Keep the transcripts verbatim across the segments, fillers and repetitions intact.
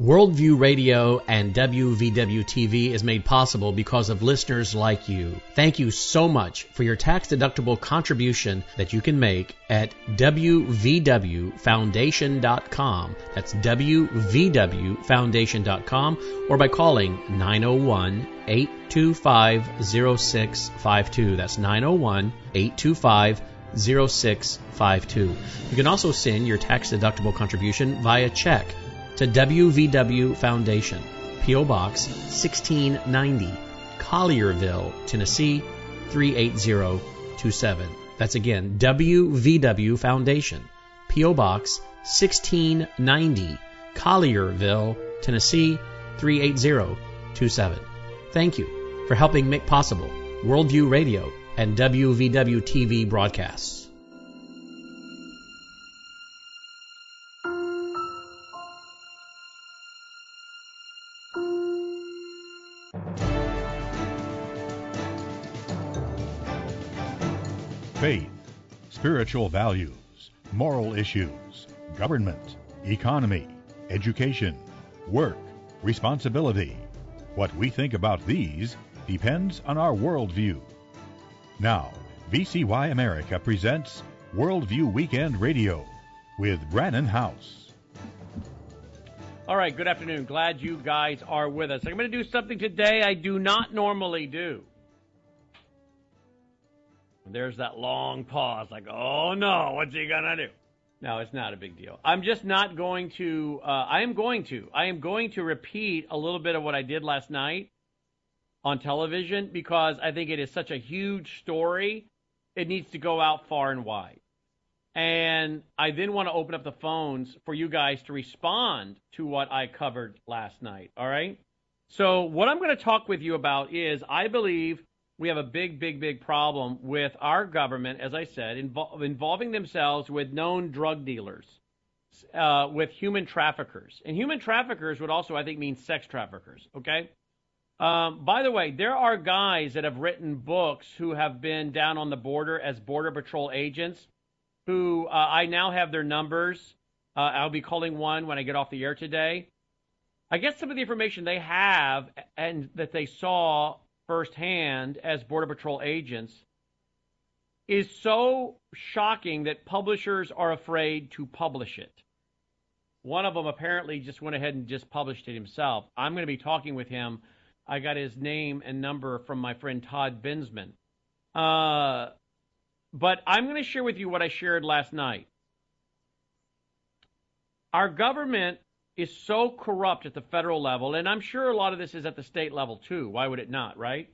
Worldview Radio and W V W T V is made possible because of listeners like you. Thank you so much for your tax-deductible contribution that you can make at W V W foundation dot com. That's W V W foundation dot com, or by calling nine oh one, eight two five, oh six five two. That's nine oh one, eight two five, oh six five two. You can also send your tax-deductible contribution via check to W V W Foundation, P O. Box sixteen ninety, Collierville, Tennessee three eight zero two seven. That's again, W V W Foundation, P O. Box sixteen ninety, Collierville, Tennessee three eight zero two seven. Thank you for helping make possible Worldview Radio and W V W T V broadcasts. Faith, spiritual values, moral issues, government, economy, education, work, responsibility. What we think about these depends on our worldview. Now, V C Y America presents Worldview Weekend Radio with Brannon Howse. All right, good afternoon. Glad you guys are with us. I'm going to do something today I do not normally do. There's that long pause, like, oh no, what's he gonna do? No, it's not a big deal. I'm just not going to, uh, I am going to, I am going to repeat a little bit of what I did last night on television because I think it is such a huge story. It needs to go out far and wide. And I then want to open up the phones for you guys to respond to what I covered last night, all right? So what I'm going to talk with you about is I believe we have a big, big, big problem with our government, as I said, invol- involving themselves with known drug dealers, uh, with human traffickers. And human traffickers would also, I think, mean sex traffickers, okay? Um, by the way, there are guys that have written books who have been down on the border as Border Patrol agents who uh, I now have their numbers. Uh, I'll be calling one when I get off the air today. I guess some of the information they have and that they saw firsthand as Border Patrol agents is so shocking that publishers are afraid to publish it. One of them apparently just went ahead and just published it himself. I'm going to be talking with him. I got his name and number from my friend Todd Bensman. Uh, but I'm going to share with you what I shared last night. Our government is so corrupt at the federal level, and I'm sure a lot of this is at the state level too. Why would it not, right?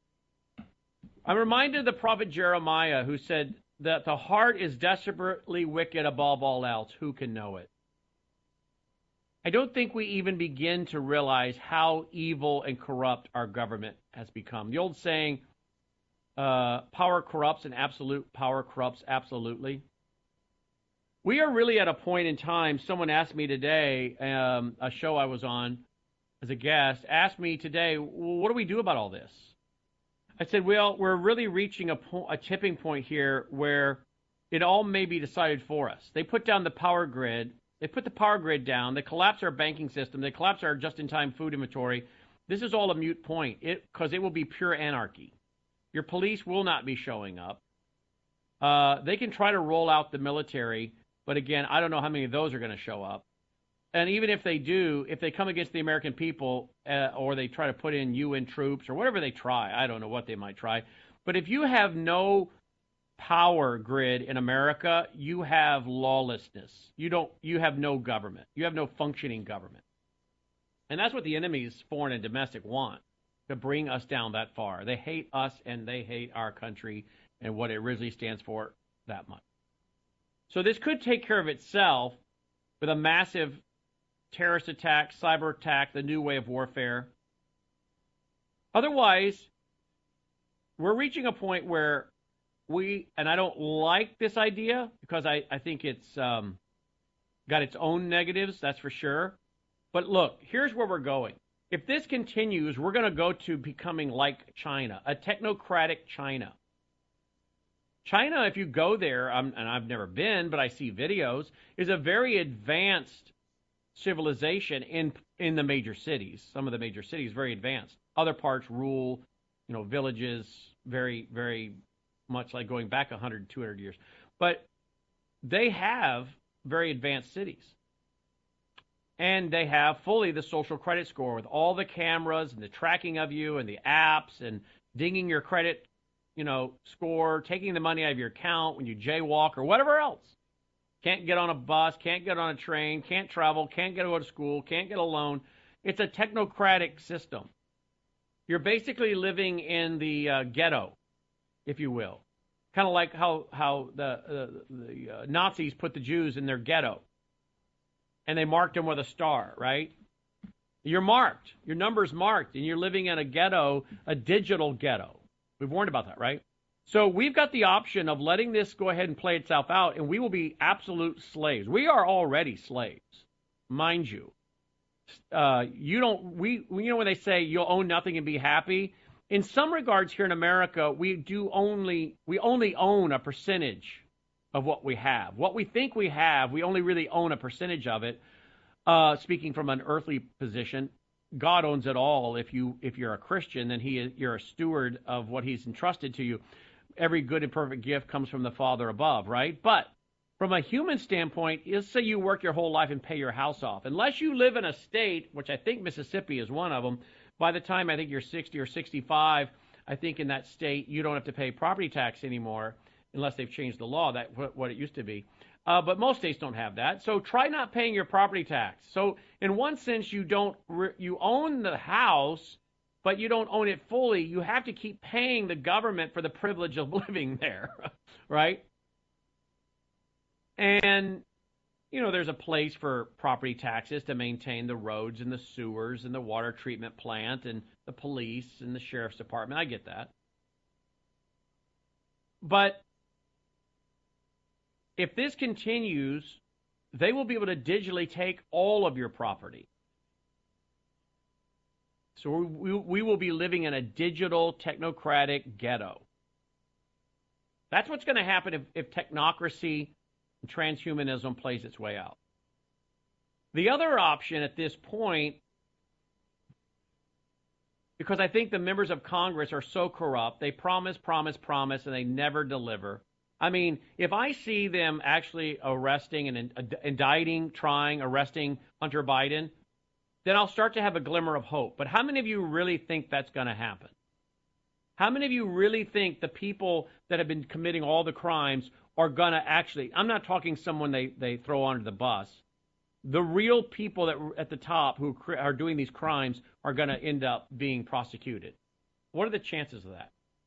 I'm reminded of the prophet Jeremiah, who said that the heart is desperately wicked above all else. Who can know it? I don't think we even begin to realize how evil and corrupt our government has become. The old saying, uh, power corrupts and absolute power corrupts absolutely. We are really at a point in time. Someone asked me today, um, a show I was on as a guest, asked me today, well, what do we do about all this? I said, well, we're really reaching a, po- a tipping point here where it all may be decided for us. They put down the power grid. They put the power grid down. They collapse our banking system. They collapse our just-in-time food inventory. This is all a moot point because it, it will be pure anarchy. Your police will not be showing up. Uh, they can try to roll out the military. But again, I don't know how many of those are going to show up. And even if they do, if they come against the American people uh, or they try to put in U N troops or whatever they try, I don't know what they might try. But if you have no power grid in America, you have lawlessness. You don't. You have no government. You have no functioning government. And that's what the enemies, foreign and domestic, want, to bring us down that far. They hate us and they hate our country and what it originally stands for that much. So this could take care of itself with a massive terrorist attack, cyber attack, the new way of warfare. Otherwise, we're reaching a point where we, and I don't like this idea because I, I think it's um, got its own negatives, that's for sure. But look, here's where we're going. If this continues, we're going to go to becoming like China, a technocratic China. China, if you go there, um, and I've never been, but I see videos, is a very advanced civilization in in the major cities. Some of the major cities very advanced. Other parts rule, you know, villages very very much like going back one hundred, two hundred years. But they have very advanced cities. And they have fully the social credit score with all the cameras and the tracking of you and the apps and dinging your credit, you know, score, taking the money out of your account when you jaywalk or whatever else. Can't get on a bus, can't get on a train, can't travel, can't get to go to school, can't get a loan. It's a technocratic system. You're basically living in the uh, ghetto, if you will. Kind of like how, how the, uh, the uh, Nazis put the Jews in their ghetto. And they marked them with a star, right? You're marked. Your number's marked, and you're living in a ghetto, a digital ghetto. We've warned about that, right? So we've got the option of letting this go ahead and play itself out, and we will be absolute slaves. We are already slaves, mind you. Uh, you don't. We, you know when they say you'll own nothing and be happy. In some regards, here in America, we do only we only own a percentage of what we have. What we think we have, we only really own a percentage of it. Uh, speaking from an earthly position, God owns it all. If you if you're a Christian, then he is, you're a steward of what He's entrusted to you. Every good and perfect gift comes from the Father above, right? But from a human standpoint, let's say you work your whole life and pay your house off. Unless you live in a state, which I think Mississippi is one of them, by the time I think you're sixty or sixty-five, I think in that state you don't have to pay property tax anymore unless they've changed the law, that what it used to be. Uh, but most states don't have that. So try not paying your property tax. So in one sense, you don't re- you own the house, but you don't own it fully. You have to keep paying the government for the privilege of living there, right? And, you know, there's a place for property taxes to maintain the roads and the sewers and the water treatment plant and the police and the sheriff's department. I get that. But if this continues, they will be able to digitally take all of your property. So we, we will be living in a digital technocratic ghetto. That's what's going to happen if, if technocracy and transhumanism plays its way out. The other option at this point, because I think the members of Congress are so corrupt, they promise, promise, promise, and they never deliver. I mean, if I see them actually arresting and indicting, trying, arresting Hunter Biden, then I'll start to have a glimmer of hope. But how many of you really think that's going to happen? How many of you really think the people that have been committing all the crimes are going to actually, I'm not talking someone they, they throw under the bus. The real people that at the top who are doing these crimes are going to end up being prosecuted. What are the chances of that?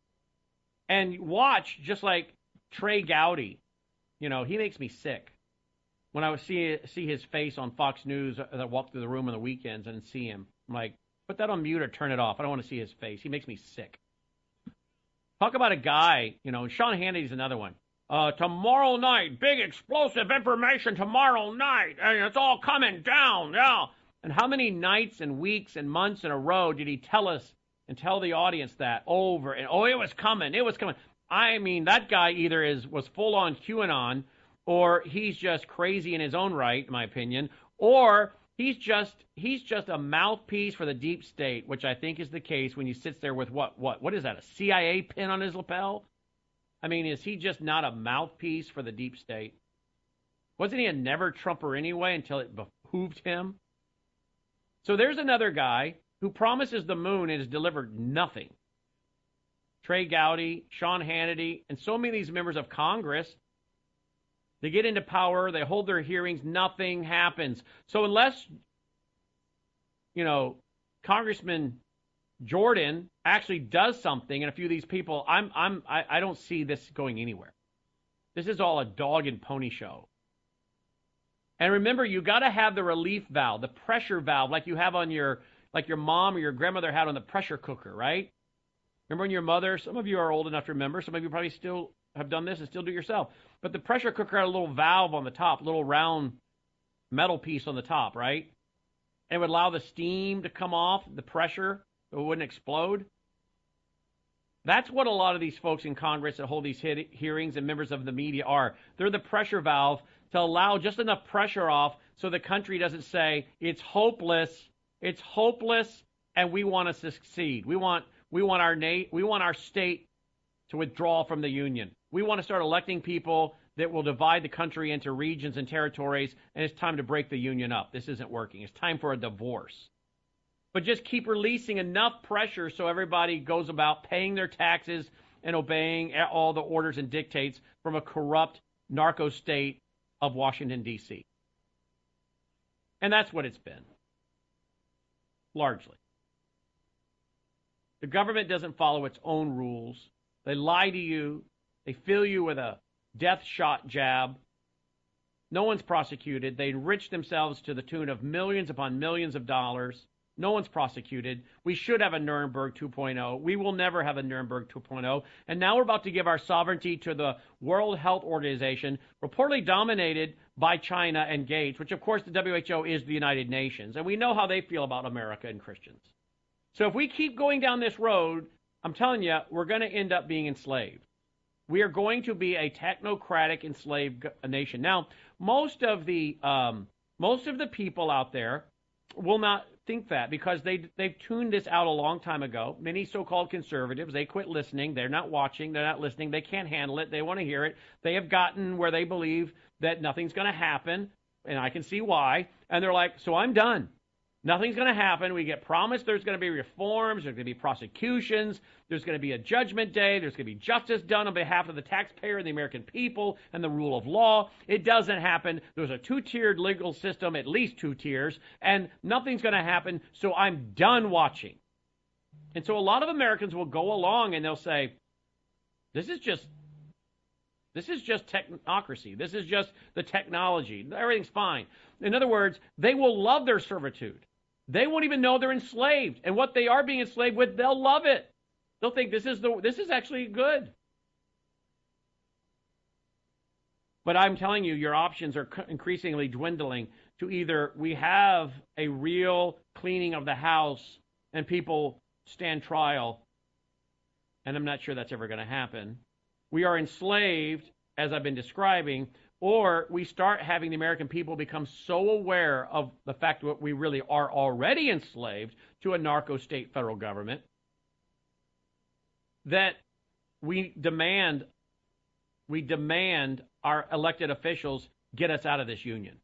And watch, just like Trey Gowdy, you know, he makes me sick. When I would see see his face on Fox News, I walk through the room on the weekends and see him. I'm like, put that on mute or turn it off. I don't want to see his face. He makes me sick. Talk about a guy, you know, Sean Hannity's another one. Uh, tomorrow night, big explosive information tomorrow night, and it's all coming down, yeah. And how many nights and weeks and months in a row did he tell us and tell the audience that over and, oh, it was coming, it was coming. I mean, that guy either is was full-on QAnon, or he's just crazy in his own right, in my opinion, or he's just he's just a mouthpiece for the deep state, which I think is the case when he sits there with what what what is that, a C I A pin on his lapel? I mean, is he just not a mouthpiece for the deep state? Wasn't he a never-Trumper anyway until it behooved him? So there's another guy who promises the moon and has delivered nothing. Trey Gowdy, Sean Hannity, and so many of these members of Congress, they get into power, they hold their hearings, nothing happens. So unless, you know, Congressman Jordan actually does something, and a few of these people, I'm, I'm, I, I don't see this going anywhere. This is all a dog and pony show. And remember, you got to have the relief valve, the pressure valve, like you have on your, like your mom or your grandmother had on the pressure cooker, right? Remember when your mother, some of you are old enough to remember, some of you probably still have done this and still do it yourself. But the pressure cooker had a little valve on the top, little round metal piece on the top, right? And it would allow the steam to come off, the pressure, so it wouldn't explode. That's what a lot of these folks in Congress that hold these he- hearings and members of the media are. They're the pressure valve to allow just enough pressure off so the country doesn't say it's hopeless, it's hopeless, and we want to succeed. We want we want our na- we want our state to withdraw from the union. We want to start electing people that will divide the country into regions and territories, and it's time to break the union up. This isn't working. It's time for a divorce. But just keep releasing enough pressure so everybody goes about paying their taxes and obeying all the orders and dictates from a corrupt narco state of Washington, D C. And that's what it's been, largely. The government doesn't follow its own rules. They lie to you. They fill you with a death shot jab. No one's prosecuted. They enrich themselves to the tune of millions upon millions of dollars. No one's prosecuted. We should have a Nuremberg two point oh. We will never have a Nuremberg two point oh. And now we're about to give our sovereignty to the World Health Organization, reportedly dominated by China and Gates, which, of course, the W H O is the United Nations. And we know how they feel about America and Christians. So if we keep going down this road, I'm telling you, we're going to end up being enslaved. We are going to be a technocratic enslaved nation. Now, most of the um, most of the people out there will not think that because they they've tuned this out a long time ago. Many so-called conservatives, they quit listening. They're not watching. They're not listening. They can't handle it. They want to hear it. They have gotten where they believe that nothing's going to happen, and I can see why. And they're like, so I'm done. Nothing's going to happen. We get promised there's going to be reforms. There's going to be prosecutions. There's going to be a judgment day. There's going to be justice done on behalf of the taxpayer and the American people and the rule of law. It doesn't happen. There's a two-tiered legal system, at least two tiers, and nothing's going to happen, so I'm done watching. And so a lot of Americans will go along and they'll say, this is just This is just technocracy. This is just the technology. Everything's fine. In other words, they will love their servitude. They won't even know they're enslaved. And what they are being enslaved with, they'll love it. They'll think this is the this is actually good. But I'm telling you, your options are increasingly dwindling to either we have a real cleaning of the house and people stand trial, and I'm not sure that's ever going to happen. We are enslaved, as I've been describing, or we start having the American people become so aware of the fact that we really are already enslaved to a narco-state federal government that we demand we demand our elected officials get us out of this union.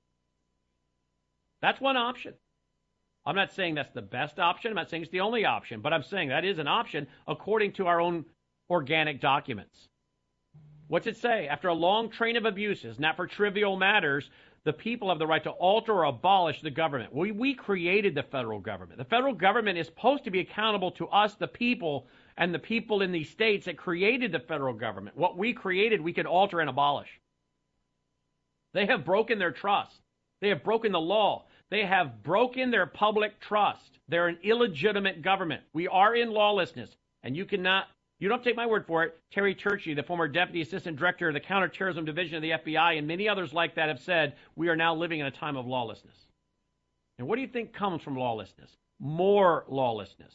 That's one option. I'm not saying that's the best option. I'm not saying it's the only option, but I'm saying that is an option according to our own organic documents. What's it say? After a long train of abuses, not for trivial matters, the people have the right to alter or abolish the government. We, we created the federal government. The federal government is supposed to be accountable to us, the people, and the people in these states that created the federal government. What we created, we could alter and abolish. They have broken their trust. They have broken the law. They have broken their public trust. They're an illegitimate government. We are in lawlessness, and you cannot You don't take my word for it. Terry Turchie, the former Deputy Assistant Director of the Counterterrorism Division of the F B I, and many others like that have said we are now living in a time of lawlessness. And what do you think comes from lawlessness? More lawlessness.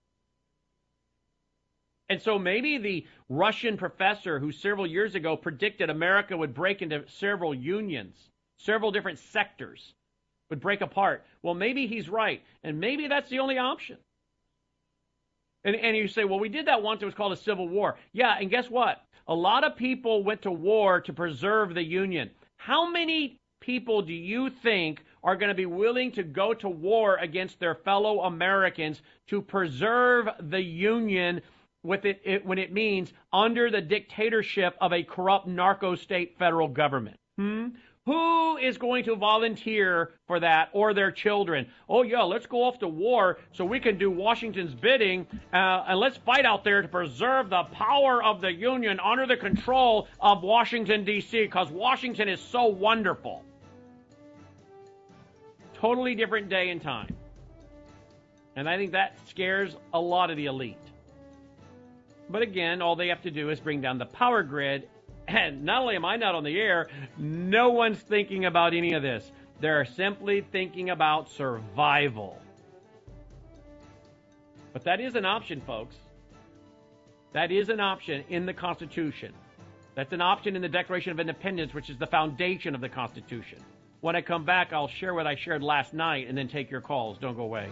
And so maybe the Russian professor who several years ago predicted America would break into several unions, several different sectors would break apart. Well, maybe he's right, and maybe that's the only option. And, and you say, well, we did that once. It was called a civil war. Yeah, and guess what? A lot of people went to war to preserve the Union. How many people do you think are going to be willing to go to war against their fellow Americans to preserve the Union with it, it when it means under the dictatorship of a corrupt narco-state federal government? Hmm? Who is going to volunteer for that, or their children? Oh, yeah, let's go off to war so we can do Washington's bidding, uh, and let's fight out there to preserve the power of the Union under the control of Washington, D C, because Washington is so wonderful. Totally different day and time. And I think that scares a lot of the elite. But again, all they have to do is bring down the power grid. And not only am I not on the air, no one's thinking about any of this. They're simply thinking about survival. But that is an option, folks. That is an option in the Constitution. That's an option in the Declaration of Independence, which is the foundation of the Constitution. When I come back, I'll share what I shared last night and then take your calls. Don't go away.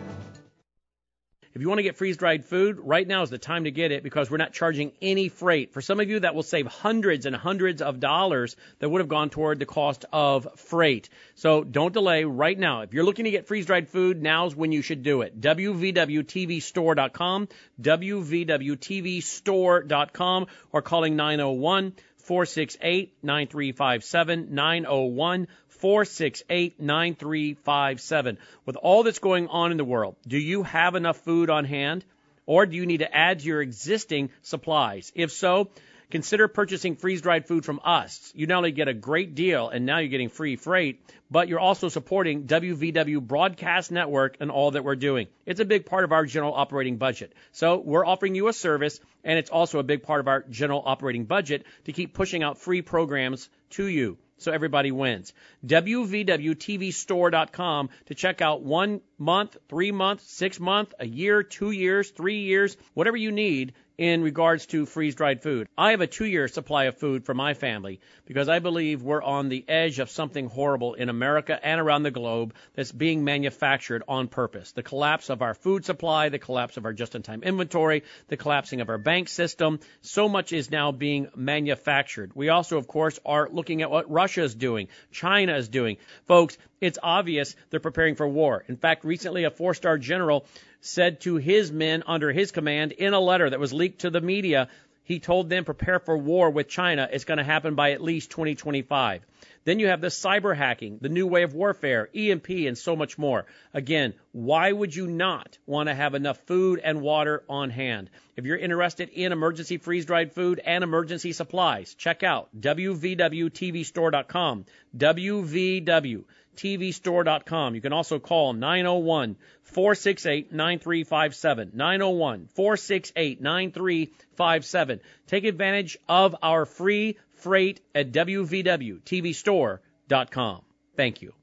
If you want to get freeze-dried food, right now is the time to get it because we're not charging any freight. For some of you, that will save hundreds and hundreds of dollars that would have gone toward the cost of freight. So don't delay right now. If you're looking to get freeze-dried food, now's when you should do it. W V W T V store dot com, W V W T V store dot com, or calling nine oh one, four six eight, nine three five seven, nine oh one, four six eight, nine three five seven. With all that's going on in the world, do you have enough food on hand, or do you need to add to your existing supplies? If so, consider purchasing freeze-dried food from us. You not only get a great deal, and now you're getting free freight, but you're also supporting W V W Broadcast Network and all that we're doing. It's a big part of our general operating budget. So we're offering you a service, and it's also a big part of our general operating budget to keep pushing out free programs to you. So everybody wins. W V W T V store dot com to check out one month, three month, six month, a year, two years, three years, whatever you need in regards to freeze-dried food. I have a two-year supply of food for my family because I believe we're on the edge of something horrible in America and around the globe that's being manufactured on purpose. The collapse of our food supply, the collapse of our just-in-time inventory, the collapsing of our bank system. So much is now being manufactured. We also, of course, are looking at what Russia is doing, China is doing. Folks, it's obvious they're preparing for war. In fact, recently a four-star general said to his men under his command in a letter that was leaked to the media, he told them prepare for war with China. It's going to happen by at least twenty twenty-five. Then you have the cyber hacking, the new way of warfare, E M P, and so much more. Again, why would you not want to have enough food and water on hand? If you're interested in emergency freeze-dried food and emergency supplies, check out W V W T V store dot com, W V W T V store dot com. You can also call nine oh one, four six eight, nine three five seven, nine oh one, four six eight, nine three five seven. Take advantage of our free freight at W V W T V store dot com. Thank you.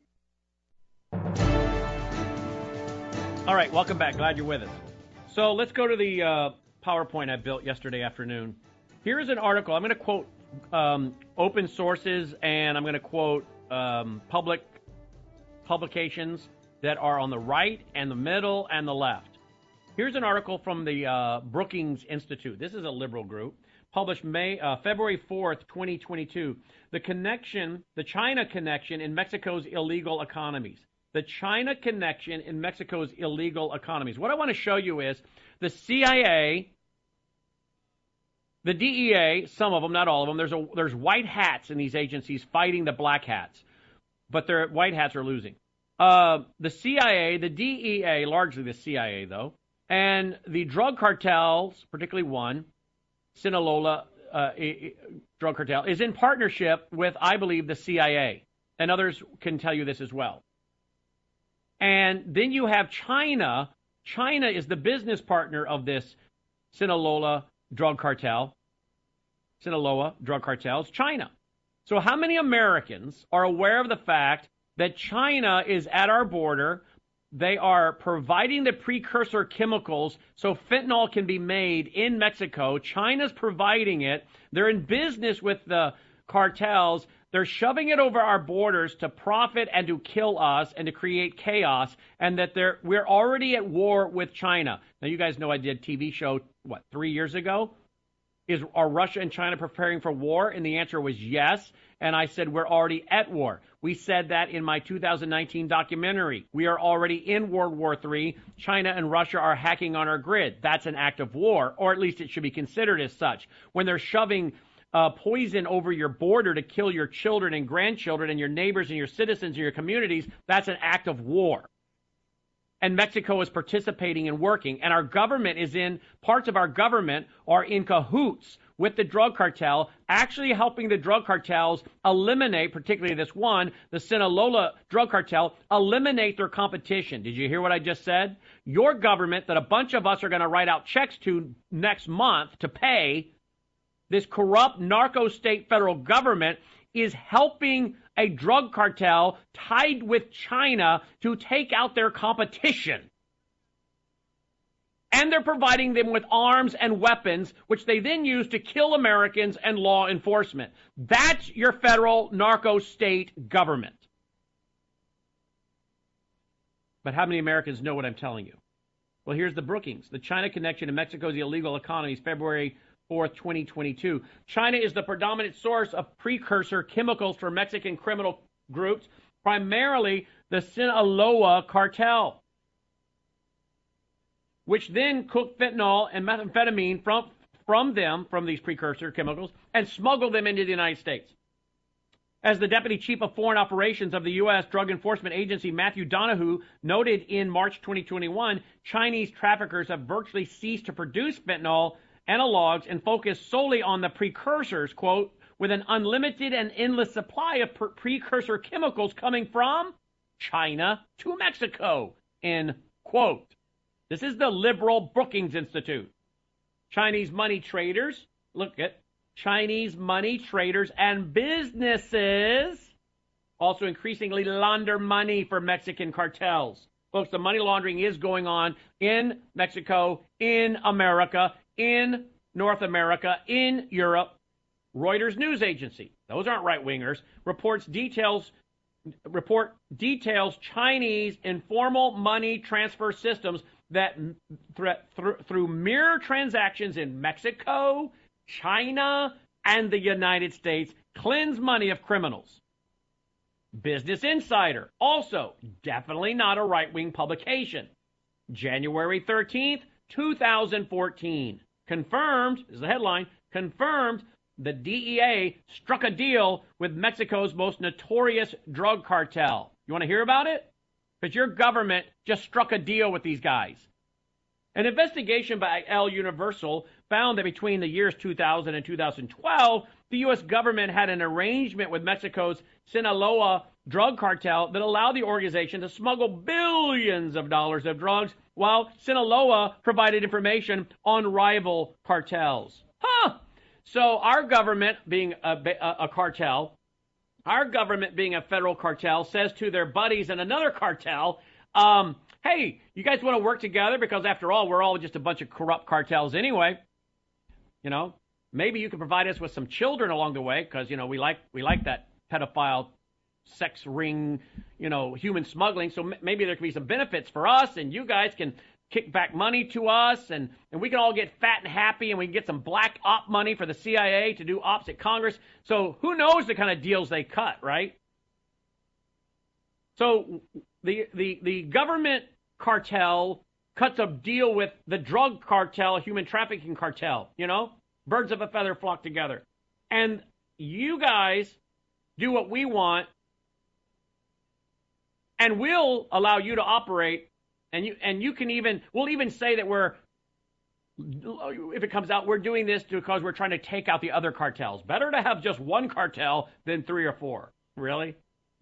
All right, welcome back. Glad you're with us. So let's go to the uh, PowerPoint I built yesterday afternoon. Here's an article. I'm going to quote um, open sources, and I'm going to quote um, public publications that are on the right and the middle and the left. Here's an article from the uh, Brookings Institute. This is a liberal group, published May uh, February fourth, twenty twenty-two. The connection, the China connection in Mexico's illegal economies. The China connection in Mexico's illegal economies. What I want to show you is the C I A, the D E A, some of them, not all of them. There's a there's white hats in these agencies fighting the black hats, but their white hats are losing. Uh, the C I A, the D E A, largely the C I A though, and the drug cartels, particularly one, Sinaloa uh, drug cartel, is in partnership with, I believe, the C I A. And others can tell you this as well. And then you have China. China is the business partner of this Sinaloa drug cartel. Sinaloa drug cartels, China. So how many Americans are aware of the fact that China is at our border? They are providing the precursor chemicals so fentanyl can be made in Mexico. China's providing it. They're in business with the cartels. They're shoving it over our borders to profit and to kill us and to create chaos, and that they're we're already at war with China. Now, you guys know I did a T V show, what, three years ago? Is Are Russia and China preparing for war? And the answer was yes. And I said we're already at war. We said that in my two thousand nineteen documentary. We are already in World War Three. China and Russia are hacking on our grid. That's an act of war, or at least it should be considered as such. When they're shoving uh, poison over your border to kill your children and grandchildren and your neighbors and your citizens and your communities, that's an act of war. And Mexico is participating and working, and our government is in, parts of our government are in cahoots with the drug cartel, actually helping the drug cartels eliminate, particularly this one, the Sinaloa drug cartel, eliminate their competition. Did you hear what I just said? Your government, that a bunch of us are going to write out checks to next month to pay, this corrupt narco state federal government is helping a drug cartel tied with China to take out their competition. And they're providing them with arms and weapons, which they then use to kill Americans and law enforcement. That's your federal narco state government. But how many Americans know what I'm telling you? Well, here's the Brookings. The China connection to Mexico's illegal economies, February fourth, twenty twenty-two. China is the predominant source of precursor chemicals for Mexican criminal groups, primarily the Sinaloa cartel, which then cook fentanyl and methamphetamine from, from them, from these precursor chemicals, and smuggle them into the United States. As the Deputy Chief of Foreign Operations of the U S Drug Enforcement Agency, Matthew Donahue, noted in March twenty twenty-one, Chinese traffickers have virtually ceased to produce fentanyl analogs and focus solely on the precursors, quote, with an unlimited and endless supply of per- precursor chemicals coming from China to Mexico, end quote. This is the liberal Brookings Institute. Chinese money traders, look at Chinese money traders and businesses also increasingly launder money for Mexican cartels. Folks, the money laundering is going on in Mexico, in America, in North America, in Europe. Reuters news agency, those aren't right-wingers, reports details report details Chinese informal money transfer systems that th- th- through mirror transactions in Mexico, China, and the United States cleanse money of criminals. Business Insider, also definitely not a right-wing publication. January thirteenth, twenty fourteen. Confirmed, this is the headline, confirmed the D E A struck a deal with Mexico's most notorious drug cartel. You want to hear about it? Because your government just struck a deal with these guys. An investigation by El Universal found that between the years two thousand and two thousand twelve, the U S government had an arrangement with Mexico's Sinaloa drug cartel that allowed the organization to smuggle billions of dollars of drugs, while Sinaloa provided information on rival cartels. Huh! So our government, being a, a, a cartel, our government being a federal cartel, says to their buddies in another cartel, um, hey, you guys want to work together? Because after all, we're all just a bunch of corrupt cartels anyway. You know, maybe you can provide us with some children along the way, because, you know, we like we like that pedophile sex ring, you know, human smuggling. So m- maybe there can be some benefits for us, and you guys can kick back money to us, and, and we can all get fat and happy, and we can get some black op money for the C I A to do ops at Congress. So who knows the kind of deals they cut, right? So the the the government cartel cuts a deal with the drug cartel, human trafficking cartel, you know? Birds of a feather flock together. And you guys do what we want, and we'll allow you to operate, and you and you can even, we'll even say that we're, if it comes out, we're doing this because we're trying to take out the other cartels. Better to have just one cartel than three or four. Really?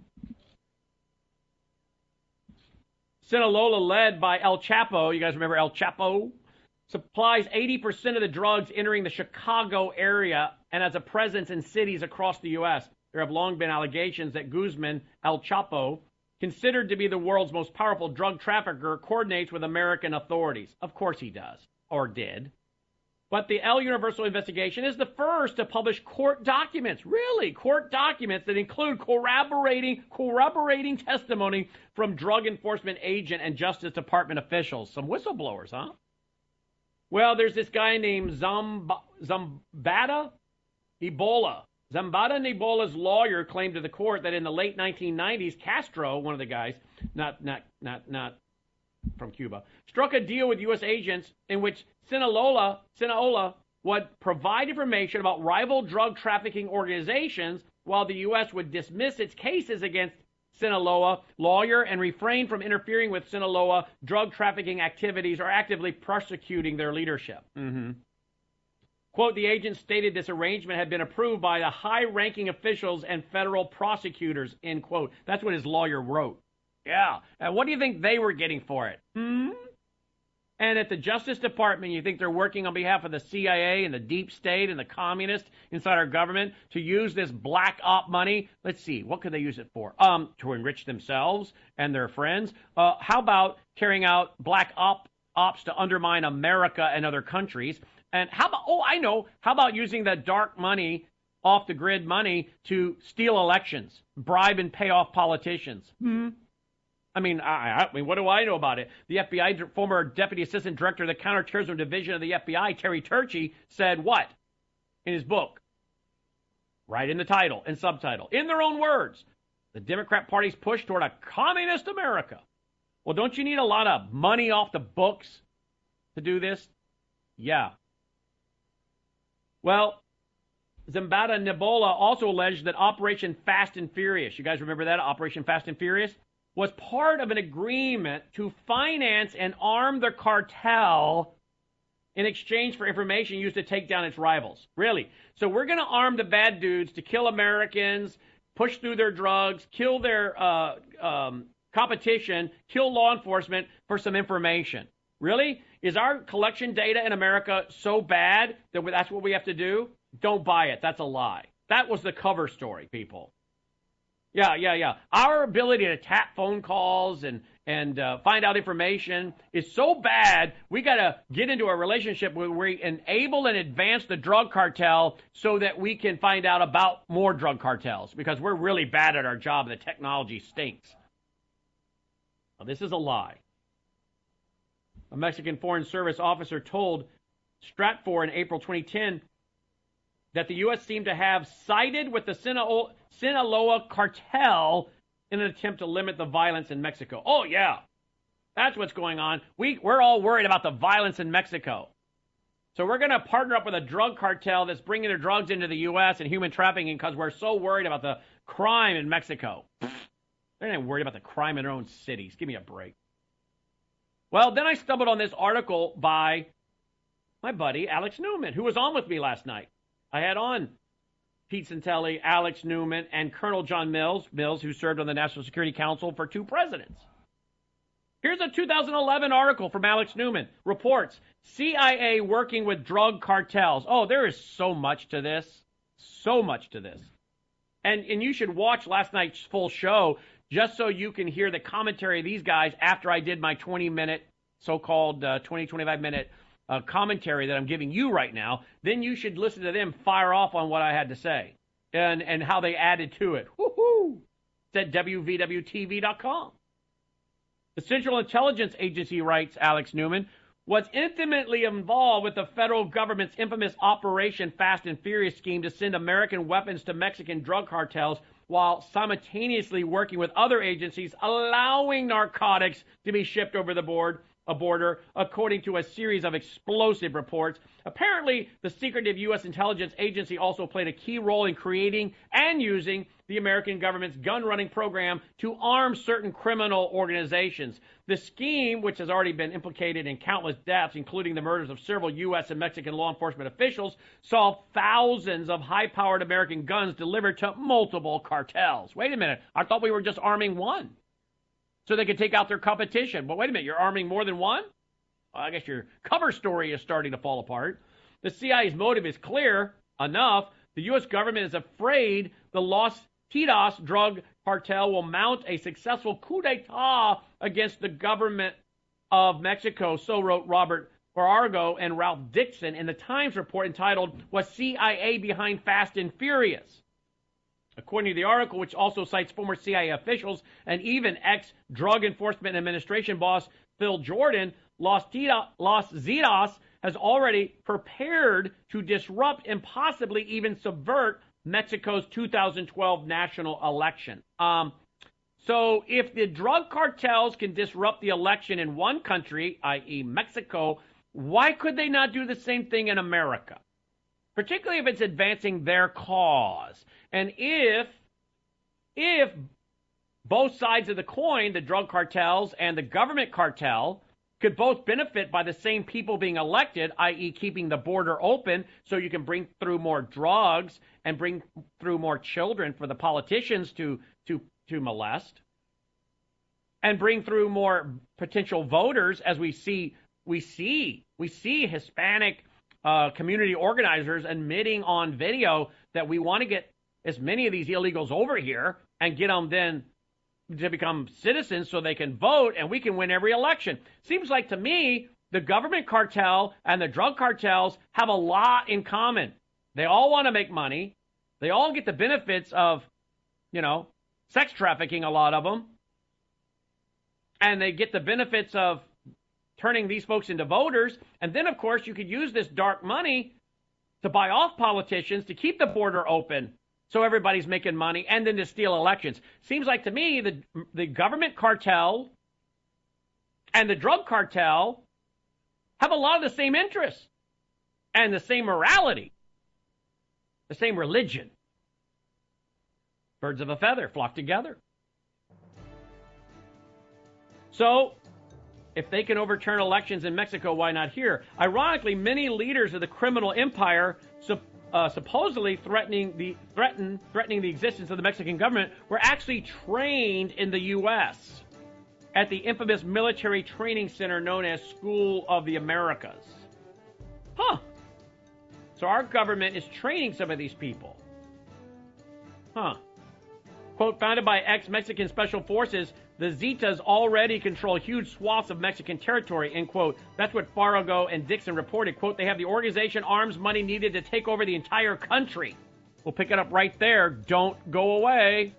Sinaloa, led by El Chapo, you guys remember El Chapo, supplies eighty percent of the drugs entering the Chicago area and has a presence in cities across the U S. There have long been allegations that Guzman, El Chapo, considered to be the world's most powerful drug trafficker, coordinates with American authorities. Of course he does, or did. But the El Universal investigation is the first to publish court documents, really, court documents that include corroborating, corroborating testimony from drug enforcement agent and Justice Department officials. Some whistleblowers, huh? Well, there's this guy named Zamba, Zambada Ebola. Zambada Ebola's lawyer claimed to the court that in the late nineteen nineties, Castro, one of the guys, not not not not from Cuba, struck a deal with U S agents in which Sinaloa, Sinaloa would provide information about rival drug trafficking organizations, while the U S would dismiss its cases against Sinaloa lawyer and refrain from interfering with Sinaloa drug trafficking activities or actively prosecuting their leadership. Mm-hmm. Quote, the agent stated this arrangement had been approved by the high-ranking officials and federal prosecutors, end quote. That's what his lawyer wrote. Yeah. And what do you think they were getting for it? Hmm? And at the Justice Department, you think they're working on behalf of the C I A and the deep state and the communists inside our government to use this black op money? Let's see, what could they use it for? Um, to enrich themselves and their friends. Uh, how about carrying out black op ops to undermine America and other countries. And how about, oh, I know, how about using the dark money, off the grid money, to steal elections, bribe and pay off politicians? Hmm. I mean, I, I mean, what do I know about it? The F B I former Deputy Assistant Director of the Counterterrorism Division of the F B I, Terry Turchie, said what in his book? Right in the title and subtitle. In their own words, the Democrat Party's push toward a communist America. Well, don't you need a lot of money off the books to do this? Yeah. Well, Zambada Nebola also alleged that Operation Fast and Furious, you guys remember that, Operation Fast and Furious, was part of an agreement to finance and arm the cartel in exchange for information used to take down its rivals. Really? So we're going to arm the bad dudes to kill Americans, push through their drugs, kill their uh, um, competition, kill law enforcement for some information. Really? Is our collection data in America so bad that that's what we have to do? Don't buy it. That's a lie. That was the cover story, people. Yeah, yeah, yeah. Our ability to tap phone calls and and uh, find out information is so bad, we got to get into a relationship where we enable and advance the drug cartel so that we can find out about more drug cartels, because we're really bad at our job and the technology stinks. Now, this is a lie. A Mexican Foreign Service officer told Stratfor in April twenty ten that the U S seemed to have sided with the Sinaloa, Sinaloa cartel in an attempt to limit the violence in Mexico. Oh, yeah, that's what's going on. We, we're all worried about the violence in Mexico. So we're going to partner up with a drug cartel that's bringing their drugs into the U S and human trafficking because we're so worried about the crime in Mexico. They're not even worried about the crime in their own cities. Give me a break. Well, then I stumbled on this article by my buddy Alex Newman, who was on with me last night. I had on Pete Santelli, Alex Newman, and Colonel John Mills, Mills, who served on the National Security Council for two presidents. Here's a two thousand eleven article from Alex Newman. Reports, C I A working with drug cartels. Oh, there is so much to this. So much to this. And, and you should watch last night's full show just so you can hear the commentary of these guys after I did my twenty-minute, so-called uh, twenty, twenty-five minute Uh, commentary that I'm giving you right now. Then you should listen to them fire off on what I had to say and, and how they added to it. Woohoo! It's at W V W T V dot com. The Central Intelligence Agency, writes Alex Newman, was intimately involved with the federal government's infamous Operation Fast and Furious scheme to send American weapons to Mexican drug cartels while simultaneously working with other agencies allowing narcotics to be shipped over the board. A border, according to a series of explosive reports. Apparently, the secretive U S intelligence agency also played a key role in creating and using the American government's gun-running program to arm certain criminal organizations. The scheme, which has already been implicated in countless deaths, including the murders of several U S and Mexican law enforcement officials, saw thousands of high-powered American guns delivered to multiple cartels. Wait a minute, I thought we were just arming one so they could take out their competition. But wait a minute, you're arming more than one? Well, I guess your cover story is starting to fall apart. The C I A's motive is clear enough. The U S government is afraid the Los Titos drug cartel will mount a successful coup d'etat against the government of Mexico, so wrote Robert Farrago and Ralph Dixon in the Times report entitled, Was C I A Behind Fast and Furious? According to the article, which also cites former C I A officials and even ex-Drug Enforcement Administration boss Phil Jordan, Los, Tita, Los Zetas has already prepared to disrupt and possibly even subvert Mexico's two thousand twelve national election. Um, so if the drug cartels can disrupt the election in one country, that is. Mexico, why could they not do the same thing in America? Particularly if it's advancing their cause. And if, if both sides of the coin, the drug cartels and the government cartel, could both benefit by the same people being elected, that is keeping the border open so you can bring through more drugs and bring through more children for the politicians to, to, to molest, and bring through more potential voters, as we see, we see, we see Hispanic uh, community organizers admitting on video that we want to get as many of these illegals over here and get them then to become citizens so they can vote and we can win every election. Seems like to me the government cartel and the drug cartels have a lot in common. They all want to make money. They all get the benefits of, you know, sex trafficking, a lot of them. And they get the benefits of turning these folks into voters. And then, of course, you could use this dark money to buy off politicians to keep the border open so everybody's making money, and then to steal elections. Seems like to me the the government cartel and the drug cartel have a lot of the same interests and the same morality, the same religion. Birds of a feather flock together. So, if they can overturn elections in Mexico, why not here? Ironically, many leaders of the criminal empire, so, uh, supposedly threatening the threaten threatening the existence of the Mexican government, were actually trained in the U S at the infamous military training center known as School of the Americas. Huh. So our government is training some of these people. Huh. Quote, founded by ex-Mexican special forces, the Zetas already control huge swaths of Mexican territory, end quote. That's what Farrago and Dixon reported. Quote, they have the organization, arms, money needed to take over the entire country. We'll pick it up right there. Don't go away.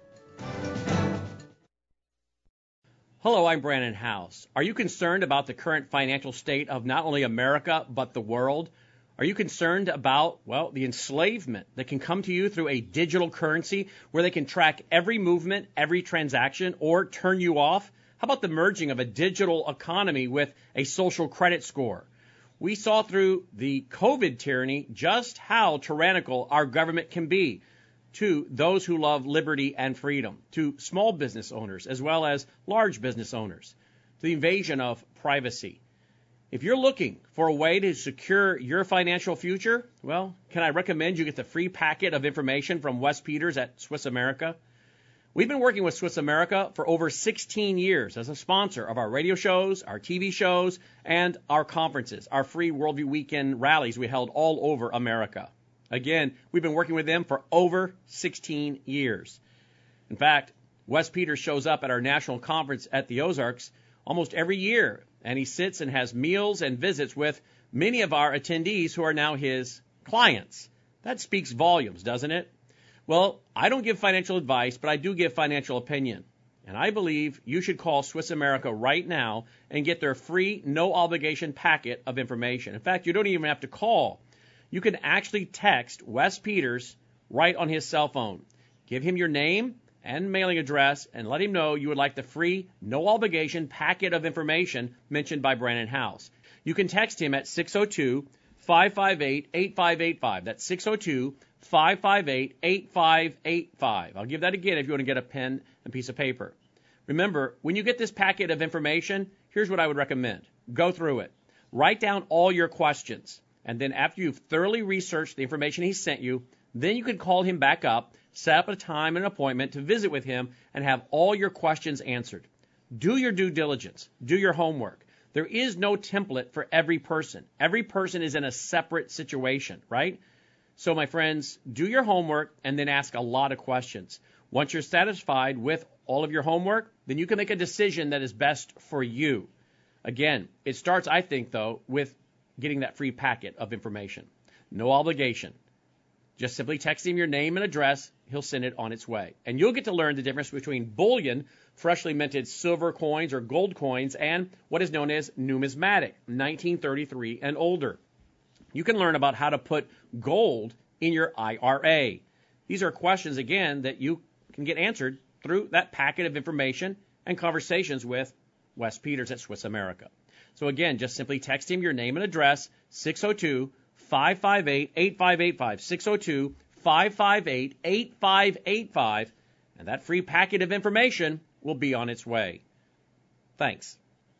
Hello, I'm Brandon House. Are you concerned about the current financial state of not only America, but the world? Are you concerned about, well, the enslavement that can come to you through a digital currency where they can track every movement, every transaction, or turn you off? How about the merging of a digital economy with a social credit score? We saw through the COVID tyranny just how tyrannical our government can be to those who love liberty and freedom, to small business owners as well as large business owners, to the invasion of privacy. If you're looking for a way to secure your financial future, well, can I recommend you get the free packet of information from Wes Peters at Swiss America? We've been working with Swiss America for over sixteen years as a sponsor of our radio shows, our T V shows, and our conferences, our free Worldview Weekend rallies we held all over America. Again, we've been working with them for over sixteen years. In fact, Wes Peters shows up at our national conference at the Ozarks almost every year, and he sits and has meals and visits with many of our attendees who are now his clients. That speaks volumes, doesn't it? Well, I don't give financial advice, but I do give financial opinion. And I believe you should call Swiss America right now and get their free, no-obligation packet of information. In fact, you don't even have to call. You can actually text Wes Peters right on his cell phone. Give him your name and mailing address and let him know you would like the free, no-obligation packet of information mentioned by Brandon House. You can text him at six oh two, five five eight, eight five eight five. That's six oh two, five five eight, eight five eight five. I'll give that again if you want to get a pen and piece of paper. Remember, when you get this packet of information, here's what I would recommend. Go through it. Write down all your questions. And then after you've thoroughly researched the information he sent you, then you can call him back up, set up a time and an appointment to visit with him and have all your questions answered. Do your due diligence. Do your homework. There is no template for every person. Every person is in a separate situation, right? So, my friends, do your homework and then ask a lot of questions. Once you're satisfied with all of your homework, then you can make a decision that is best for you. Again, it starts, I think, though, with getting that free packet of information. No obligation. Just simply text him your name and address. He'll send it on its way. And you'll get to learn the difference between bullion, freshly minted silver coins or gold coins, and what is known as numismatic, nineteen thirty-three and older. You can learn about how to put gold in your I R A. These are questions, again, that you can get answered through that packet of information and conversations with Wes Peters at Swiss America. So, again, just simply text him your name and address, six oh two, five five eight, eight five eight five, six oh two, five five eight, eight five eight five, and that free packet of information will be on its way. Thanks.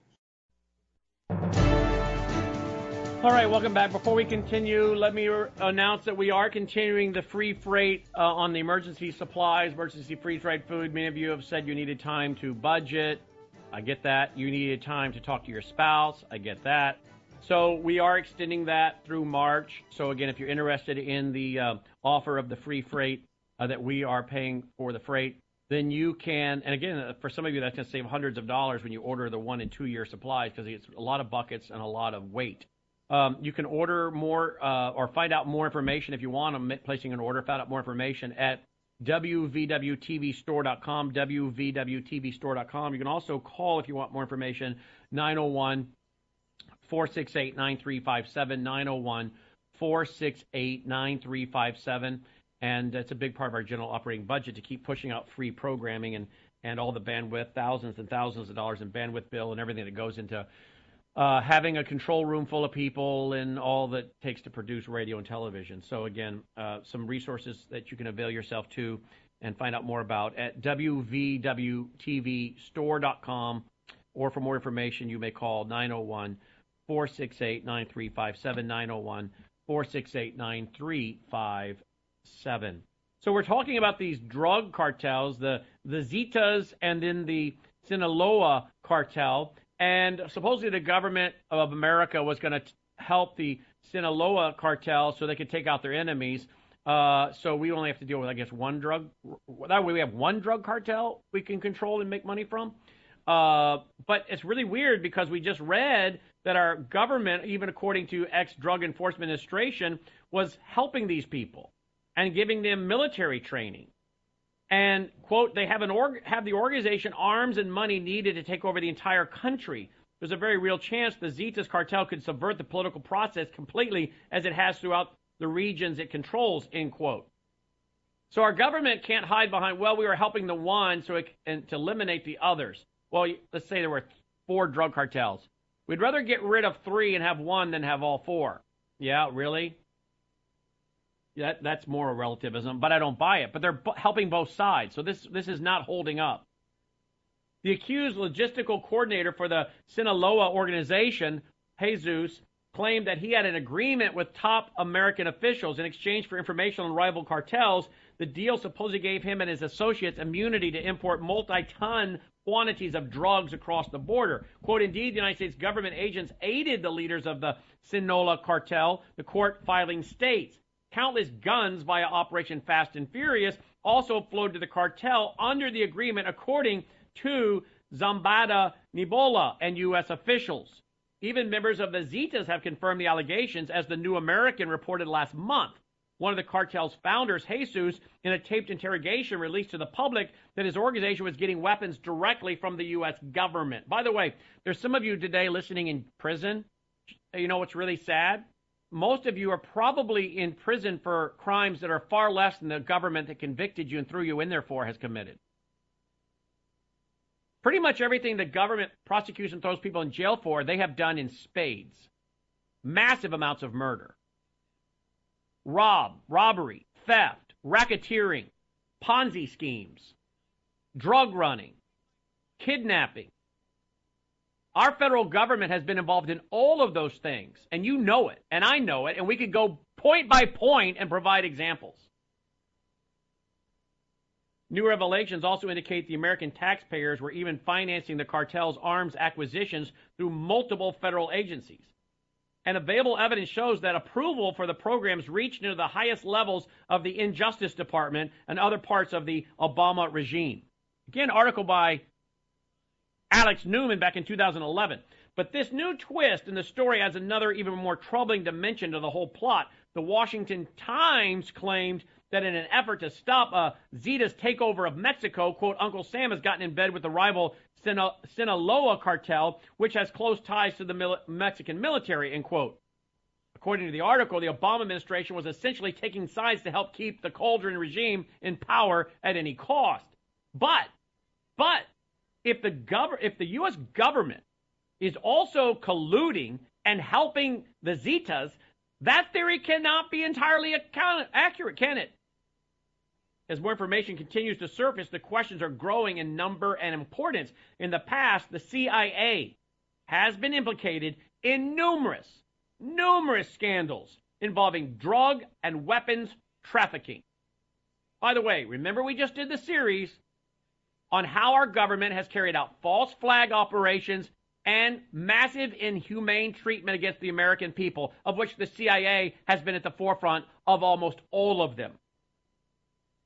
All right, welcome back. Before we continue, let me re- announce that we are continuing the free freight uh, on the emergency supplies, emergency freeze-dried food. Many of you have said you needed time to budget. I get that. You needed time to talk to your spouse. I get that. So we are extending that through March. So again, if you're interested in the uh, offer of the free freight uh, that we are paying for the freight, then you can, and again, for some of you, that's going to save hundreds of dollars when you order the one and two year supplies because it's a lot of buckets and a lot of weight. Um, you can order more uh, or find out more information if you want. I'm placing an order, find out more information at W V W T V store dot com, W V W T V store dot com. You can also call if you want more information, nine oh one, four six eight, nine three five seven, nine oh one, four six eight, nine three five seven. And it's a big part of our general operating budget to keep pushing out free programming and, and all the bandwidth, thousands and thousands of dollars in bandwidth bill and everything that goes into uh, having a control room full of people and all that it takes to produce radio and television. So, again, uh, some resources that you can avail yourself to and find out more about at W V W T V store dot com. Or for more information, you may call nine oh one, four six eight, nine three five seven, nine oh one, four six eight, nine three five seven. Seven. So we're talking about these drug cartels, the the Zetas and then the Sinaloa cartel, and supposedly the government of America was going to help the Sinaloa cartel so they could take out their enemies. Uh, so we only have to deal with, I guess, one drug. That way we have one drug cartel we can control and make money from. Uh, but it's really weird because we just read that our government, even according to ex-Drug Enforcement Administration, was helping these people and giving them military training. And, quote, they have an org- have the organization arms and money needed to take over the entire country. There's a very real chance the Zetas cartel could subvert the political process completely as it has throughout the regions it controls, end quote. So our government can't hide behind, well, we were helping the one so it, and to eliminate the others. Well, let's say there were four drug cartels. We'd rather get rid of three and have one than have all four. Yeah, really? That, that's moral relativism, but I don't buy it. But they're b- helping both sides, so this this is not holding up. The accused logistical coordinator for the Sinaloa organization, Jesus, claimed that he had an agreement with top American officials in exchange for information on rival cartels. The deal supposedly gave him and his associates immunity to import multi-ton quantities of drugs across the border. Quote, indeed, the United States government agents aided the leaders of the Sinaloa cartel, the court filing states. Countless guns via Operation Fast and Furious also flowed to the cartel under the agreement, according to Zambada Nibola and U S officials. Even members of the Zetas have confirmed the allegations, as the New American reported last month. One of the cartel's founders, Jesus, in a taped interrogation released to the public that his organization was getting weapons directly from the U S government. By the way, there's some of you today listening in prison. You know what's really sad? Most of you are probably in prison for crimes that are far less than the government that convicted you and threw you in there for has committed. Pretty much everything the government prosecution throws people in jail for, they have done in spades. Massive amounts of murder. Rob, robbery, theft, racketeering, Ponzi schemes, drug running, kidnapping. Our federal government has been involved in all of those things, and you know it, and I know it, and we could go point by point and provide examples. New revelations also indicate the American taxpayers were even financing the cartel's arms acquisitions through multiple federal agencies. And available evidence shows that approval for the programs reached into the highest levels of the Injustice Department and other parts of the Obama regime. Again, article by Alex Newman back in two thousand eleven. But this new twist in the story adds another even more troubling dimension to the whole plot. The Washington Times claimed that in an effort to stop uh, Zeta's takeover of Mexico, quote, Uncle Sam has gotten in bed with the rival Sina- Sinaloa cartel, which has close ties to the mil- Mexican military, end quote. According to the article, the Obama administration was essentially taking sides to help keep the Calderon regime in power at any cost. But, but, if the gov- if the U S government is also colluding and helping the Zetas, that theory cannot be entirely account- accurate, can it? As more information continues to surface, the questions are growing in number and importance. In the past, the C I A has been implicated in numerous, numerous scandals involving drug and weapons trafficking. By the way, remember we just did the series on how our government has carried out false flag operations and massive inhumane treatment against the American people, of which the C I A has been at the forefront of almost all of them.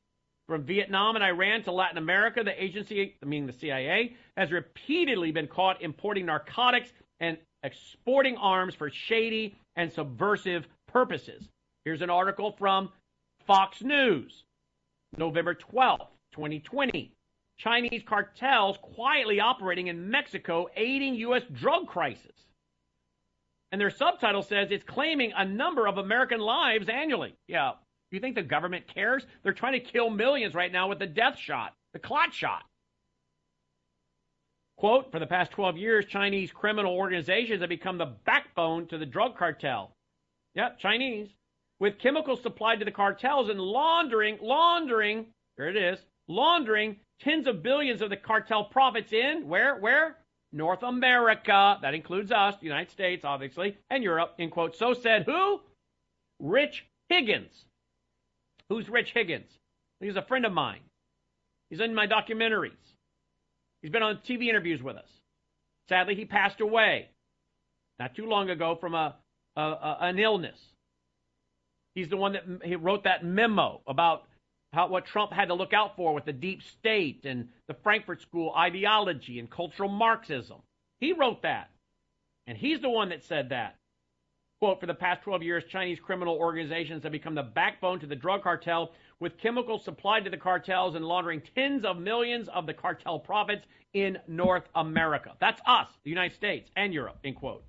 From Vietnam and Iran to Latin America, the agency, meaning the C I A, has repeatedly been caught importing narcotics and exporting arms for shady and subversive purposes. Here's an article from Fox News, November twelfth, twenty twenty. Chinese cartels quietly operating in Mexico, aiding U S drug crisis. And their subtitle says it's claiming a number of American lives annually. Yeah. Do you think the government cares? They're trying to kill millions right now with the death shot, the clot shot. Quote, for the past twelve years, Chinese criminal organizations have become the backbone to the drug cartel. Yep, Chinese. With chemicals supplied to the cartels and laundering, laundering, here it is, laundering tens of billions of the cartel profits in, where, where? North America. That includes us, the United States, obviously, and Europe, in quote. So said who? Rich Higgins. Who's Rich Higgins? He's a friend of mine. He's in my documentaries. He's been on T V interviews with us. Sadly, he passed away not too long ago from a, a, a an illness. He's the one that he wrote that memo about how what Trump had to look out for with the deep state and the Frankfurt School ideology and cultural Marxism. He wrote that. And he's the one that said that. Quote, for the past twelve years, Chinese criminal organizations have become the backbone to the drug cartel, with chemicals supplied to the cartels and laundering tens of millions of the cartel profits in North America. That's us, the United States, and Europe, end quote.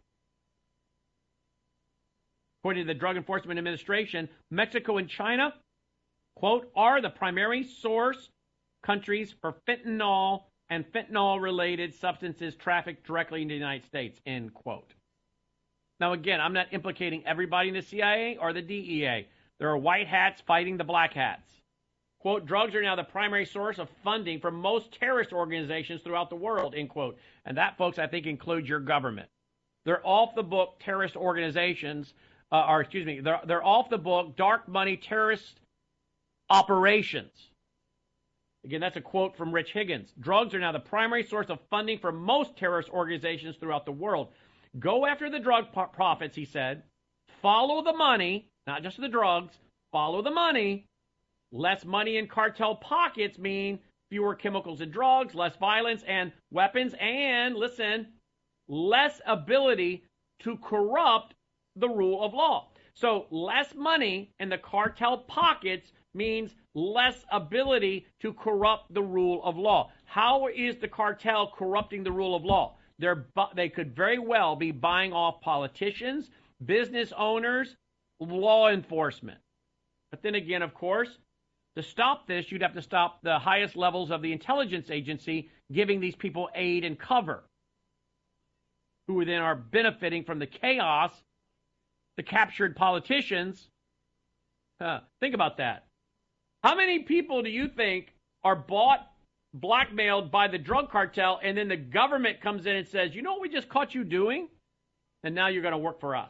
According to the Drug Enforcement Administration, Mexico and China, quote, are the primary source countries for fentanyl and fentanyl-related substances trafficked directly into the United States, end quote. Now, again, I'm not implicating everybody in the C I A or the D E A. There are white hats fighting the black hats. Quote, drugs are now the primary source of funding for most terrorist organizations throughout the world, end quote. And that, folks, I think includes your government. They're off-the-book terrorist organizations, uh, or excuse me, they're, they're off-the-book dark money terrorist operations. Again, that's a quote from Rich Higgins. Drugs are now the primary source of funding for most terrorist organizations throughout the world. Go after the drug profits, he said. Follow the money, not just the drugs. Follow the money. Less money in cartel pockets mean fewer chemicals and drugs, less violence and weapons, and, listen, less ability to corrupt the rule of law. So less money in the cartel pockets means less ability to corrupt the rule of law. How is the cartel corrupting the rule of law? They're, they could very well be buying off politicians, business owners, law enforcement. But then again, of course, to stop this, you'd have to stop the highest levels of the intelligence agency giving these people aid and cover, who then are benefiting from the chaos, the captured politicians. Uh, think about that. How many people do you think are bought, blackmailed by the drug cartel, and then the government comes in and says, you know what we just caught you doing? And now you're going to work for us.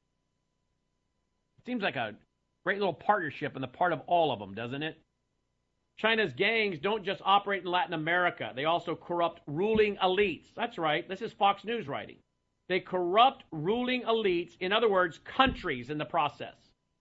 It seems like a great little partnership on the part of all of them, doesn't it? China's gangs don't just operate in Latin America. They also corrupt ruling elites. That's right. This is Fox News writing. They corrupt ruling elites, in other words, countries in the process.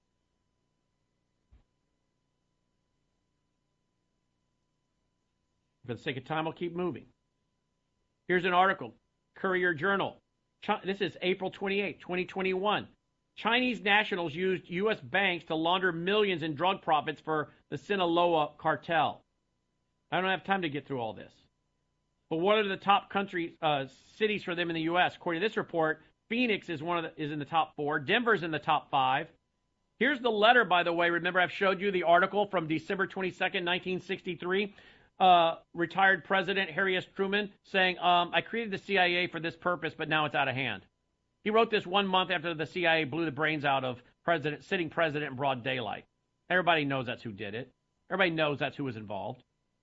For the sake of time, I'll keep moving. Here's an article, Courier Journal. Ch- this is April twenty-eighth, twenty twenty-one. Chinese nationals used U S banks to launder millions in drug profits for the Sinaloa cartel. I don't have time to get through all this. But what are the top countries, uh, cities for them in the U S? According to this report, Phoenix is one of the, is in the top four. Denver's in the top five. Here's the letter, by the way. Remember, I've showed you the article from December twenty-second, nineteen sixty-three. Uh, retired President Harry S. Truman saying, um, I created the C I A for this purpose, but now it's out of hand. He wrote this one month after the C I A blew the brains out of president, sitting president in broad daylight. Everybody knows that's who did it. Everybody knows that's who was involved.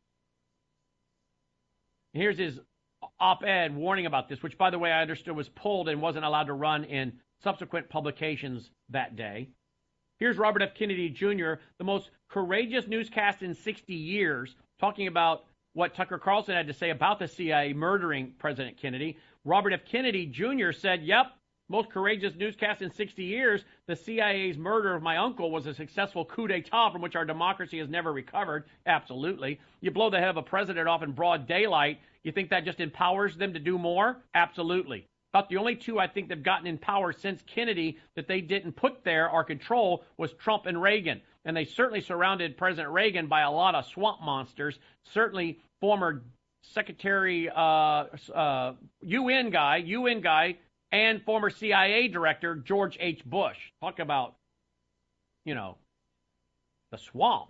Here's his op-ed warning about this, which, by the way, I understood was pulled and wasn't allowed to run in subsequent publications that day. Here's Robert F. Kennedy Junior, the most courageous newscast in sixty years, talking about what Tucker Carlson had to say about the C I A murdering President Kennedy. Robert F. Kennedy Junior said, yep, Most courageous newscast in sixty years, the C I A's murder of my uncle was a successful coup d'etat from which our democracy has never recovered. Absolutely. You blow the head of a president off in broad daylight, you think that just empowers them to do more? Absolutely. About the only two I think they've gotten in power since Kennedy that they didn't put there or control was Trump and Reagan. And they certainly surrounded President Reagan by a lot of swamp monsters. Certainly former Secretary, uh, uh, U N guy, U N guy, and former C I A director George H. Bush. Talk about, you know, the swamp.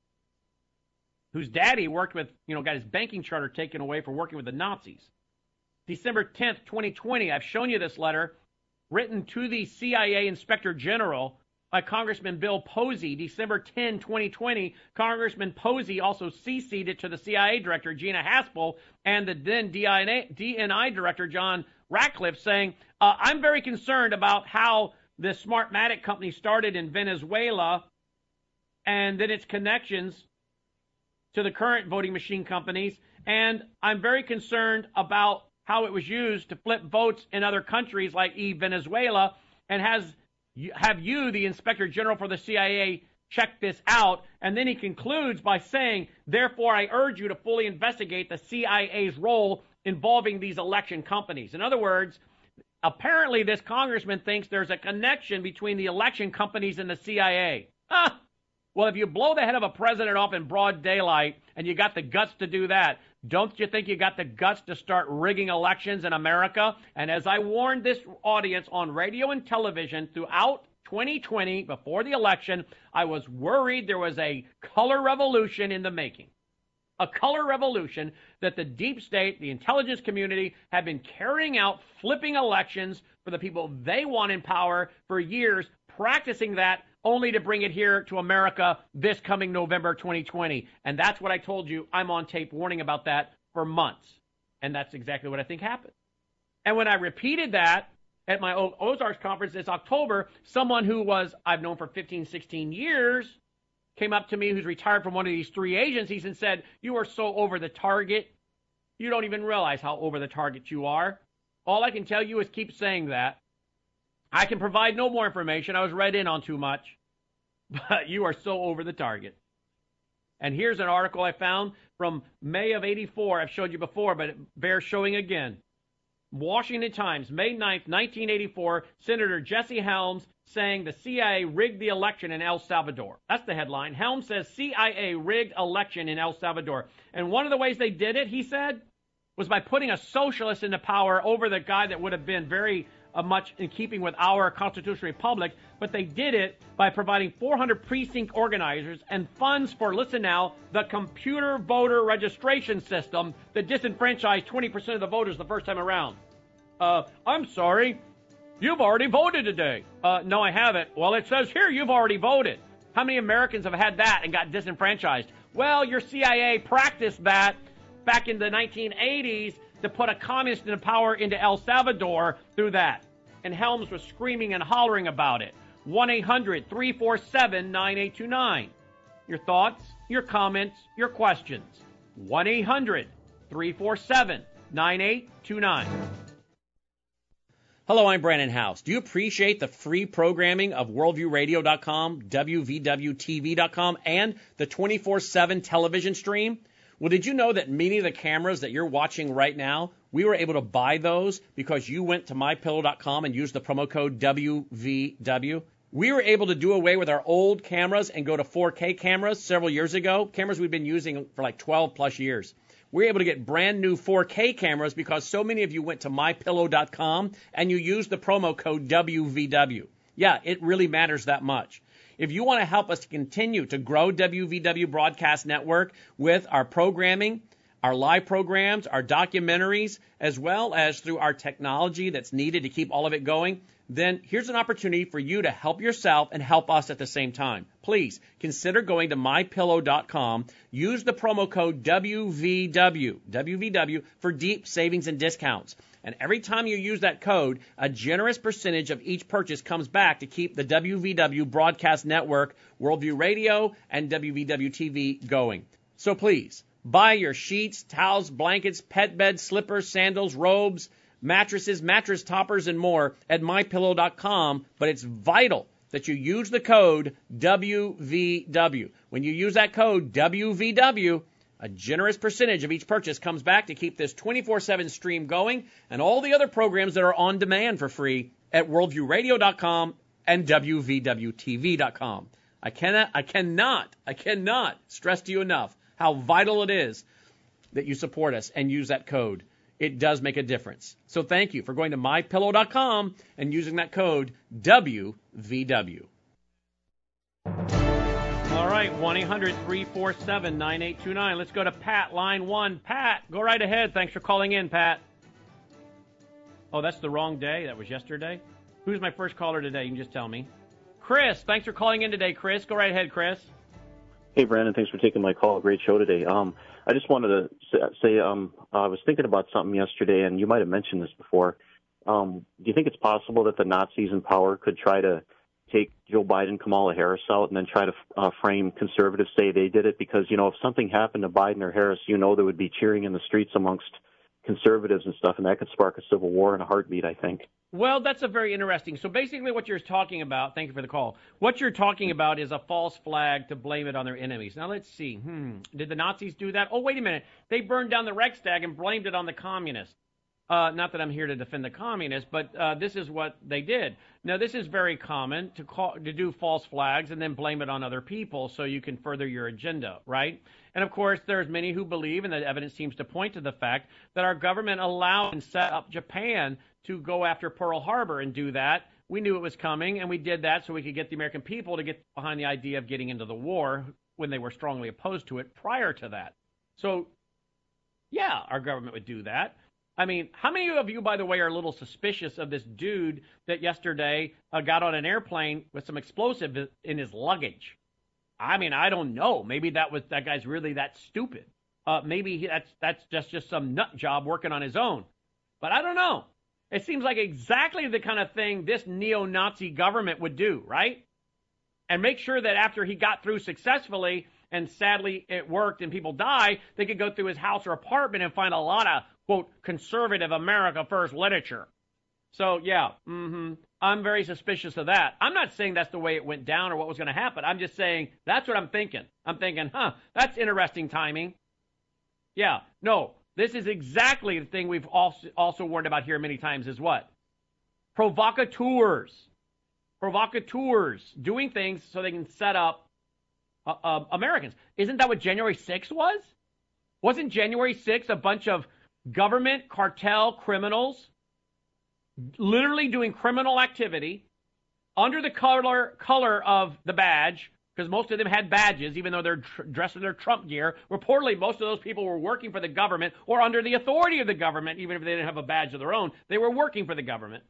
Whose daddy worked with, you know, got his banking charter taken away for working with the Nazis. December tenth, twenty twenty, I've shown you this letter written to the C I A Inspector General by Congressman Bill Posey. December tenth, twenty twenty, Congressman Posey also C C'd it to the C I A Director, Gina Haspel, and the then D N I Director, John Ratcliffe, saying, uh, I'm very concerned about how the Smartmatic company started in Venezuela and then its connections to the current voting machine companies, and I'm very concerned about how it was used to flip votes in other countries like e Venezuela, and has have you, the Inspector General for the C I A, check this out. And then he concludes by saying, therefore, I urge you to fully investigate the C I A's role involving these election companies. In other words, apparently this congressman thinks there's a connection between the election companies and the C I A. Ah! Well, if you blow the head of a president off in broad daylight and you got the guts to do that, don't you think you got the guts to start rigging elections in America? And as I warned this audience on radio and television throughout twenty twenty, before the election, I was worried there was a color revolution in the making. A color revolution that the deep state, the intelligence community, have been carrying out, flipping elections for the people they want in power for years, practicing that only to bring it here to America this coming November twenty twenty. And that's what I told you. I'm on tape warning about that for months. And that's exactly what I think happened. And when I repeated that at my Ozarks conference this October, someone who was, I've known for fifteen, sixteen years, came up to me, who's retired from one of these three agencies, and said, you are so over the target. You don't even realize how over the target you are. All I can tell you is keep saying that. I can provide no more information. I was read in on too much. But you are so over the target. And here's an article I found from May of eighty-four. I've showed you before, but it bears showing again. Washington Times, May ninth, nineteen eighty-four, Senator Jesse Helms saying the C I A rigged the election in El Salvador. That's the headline. Helms says C I A rigged election in El Salvador. And one of the ways they did it, he said, was by putting a socialist into power over the guy that would have been very uh, much in keeping with our constitutional republic. But they did it by providing four hundred precinct organizers and funds for, listen now, the computer voter registration system that disenfranchised twenty percent of the voters the first time around. Uh, I'm sorry, you've already voted today. Uh, no, I haven't. Well, it says here you've already voted. How many Americans have had that and got disenfranchised? Well, your C I A practiced that back in the nineteen eighties to put a communist in power into El Salvador through that. And Helms was screaming and hollering about it. one eight hundred, three four seven, nine eight two nine. Your thoughts, your comments, your questions. one eight hundred, three four seven, nine eight two nine. Hello, I'm Brandon House. Do you appreciate the free programming of worldview radio dot com, W V W T V dot com, and the twenty-four seven television stream? Well, did you know that many of the cameras that you're watching right now, we were able to buy those because you went to my pillow dot com and used the promo code W V W? We were able to do away with our old cameras and go to four K cameras several years ago, cameras we've been using for like twelve plus years. We're able to get brand new four K cameras because so many of you went to my pillow dot com and you used the promo code W V W. Yeah, it really matters that much. If you want to help us to continue to grow W V W Broadcast Network with our programming, our live programs, our documentaries, as well as through our technology that's needed to keep all of it going, then here's an opportunity for you to help yourself and help us at the same time. Please consider going to my pillow dot com. Use the promo code W V W, W V W, for deep savings and discounts. And every time you use that code, a generous percentage of each purchase comes back to keep the W V W Broadcast Network, Worldview Radio, and W V W T V going. So please, buy your sheets, towels, blankets, pet beds, slippers, sandals, robes, mattresses, mattress toppers, and more at my pillow dot com, but it's vital that you use the code W V W. When you use that code W V W, a generous percentage of each purchase comes back to keep this twenty-four seven stream going and all the other programs that are on demand for free at worldview radio dot com and W V W T V dot com. I cannot, I cannot, I cannot stress to you enough how vital it is that you support us and use that code. It does make a difference. So thank you for going to my pillow dot com and using that code W V W. All right, one eight hundred three four seven nine eight two nine. Let's go to Pat, line one. Pat, go right ahead. Thanks for calling in, Pat. Oh, that's the wrong day. That was yesterday. Who's my first caller today? You can just tell me. Chris, thanks for calling in today, Chris. Go right ahead, Chris. Hey, Brandon, thanks for taking my call. Great show today. Um, I just wanted to say um, I was thinking about something yesterday, and you might have mentioned this before. Um, do you think it's possible that the Nazis in power could try to take Joe Biden, Kamala Harris out, and then try to uh, frame conservatives, say they did it? Because, you know, if something happened to Biden or Harris, you know there would be cheering in the streets amongst conservatives and stuff, and that could spark a civil war in a heartbeat, I think. Well, that's a very interesting. So basically what you're talking about, thank you for the call, what you're talking about is a false flag to blame it on their enemies. Now, let's see. Hmm. Did the Nazis do that? Oh, wait a minute. They burned down the Reichstag and blamed it on the communists. Uh, not that I'm here to defend the communists, but uh, this is what they did. Now, this is very common to call, to do false flags and then blame it on other people so you can further your agenda, right? And, of course, there's many who believe, and the evidence seems to point to the fact, that our government allowed and set up Japan to go after Pearl Harbor and do that. We knew it was coming, and we did that so we could get the American people to get behind the idea of getting into the war when they were strongly opposed to it prior to that. So, yeah, our government would do that. I mean, how many of you, by the way, are a little suspicious of this dude that yesterday uh, got on an airplane with some explosive in his luggage? I mean, I don't know. Maybe that was that guy's really that stupid. Uh, maybe he, that's that's just, just some nut job working on his own. But I don't know. It seems like exactly the kind of thing this neo-Nazi government would do, right? And make sure that after he got through successfully, and sadly it worked and people die, they could go through his house or apartment and find a lot of, quote, conservative America First literature. So, yeah, mm-hmm. I'm very suspicious of that. I'm not saying that's the way it went down or what was going to happen. I'm just saying that's what I'm thinking. I'm thinking, huh, that's interesting timing. Yeah, no, this is exactly the thing we've also, also warned about here many times is what? Provocateurs. Provocateurs. Doing things so they can set up uh, uh, Americans. Isn't that what January sixth was? Wasn't January sixth a bunch of government cartel criminals literally doing criminal activity under the color color of the badge, because most of them had badges, even though they're tr- dressed in their Trump gear. Reportedly, most of those people were working for the government or under the authority of the government, even if they didn't have a badge of their own. They were working for the government